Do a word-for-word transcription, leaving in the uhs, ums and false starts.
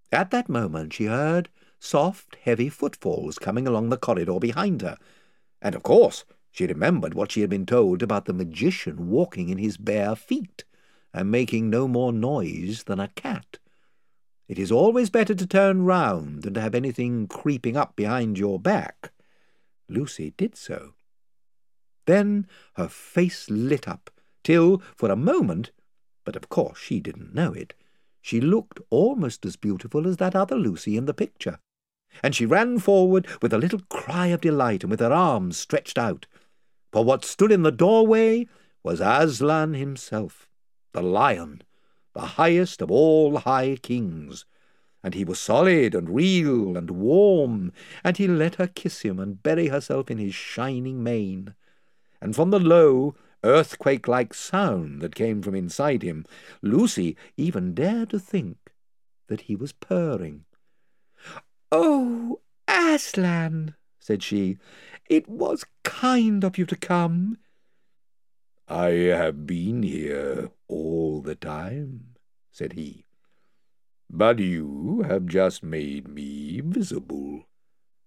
At that moment she heard soft, heavy footfalls coming along the corridor behind her, and of course she remembered what she had been told about the magician walking in his bare feet, and making no more noise than a cat. It is always better to turn round than to have anything creeping up behind your back. Lucy did so. Then her face lit up, till, for a moment, but of course she didn't know it, she looked almost as beautiful as that other Lucy in the picture, and she ran forward with a little cry of delight and with her arms stretched out. For what stood in the doorway was Aslan himself, the lion, the highest of all high kings, and he was solid and real and warm, and he let her kiss him and bury herself in his shining mane. And from the low, earthquake-like sound that came from inside him, Lucy even dared to think that he was purring. "Oh, Aslan," said she, "it was kind of you to come." "I have been here all the time," said he, "but you have just made me visible."